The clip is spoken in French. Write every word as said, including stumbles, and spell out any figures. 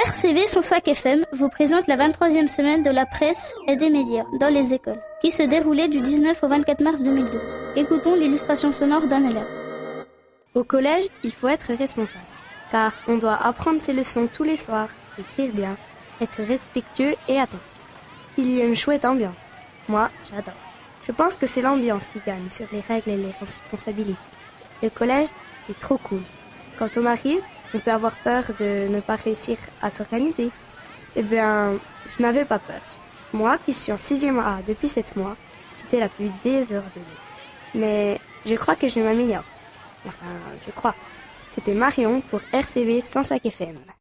R C V cent cinq F M vous présente la vingt-troisième semaine de la presse et des médias dans les écoles, qui se déroulait du dix-neuf au vingt-quatre mars deux mille douze. Écoutons l'illustration sonore d'un élève. Au collège, il faut être responsable, car on doit apprendre ses leçons tous les soirs, écrire bien, être respectueux et attentif. Il y a une chouette ambiance. Moi, j'adore. Je pense que c'est l'ambiance qui gagne sur les règles et les responsabilités. Le collège, c'est trop cool. Quand on arrive, on peut avoir peur de ne pas réussir à s'organiser. Eh bien, je n'avais pas peur. Moi, qui suis en sixième A depuis sept mois, j'étais la plus désordonnée. Mais je crois que je m'améliore. Enfin, je crois. C'était Marion pour R C V cent cinq F M.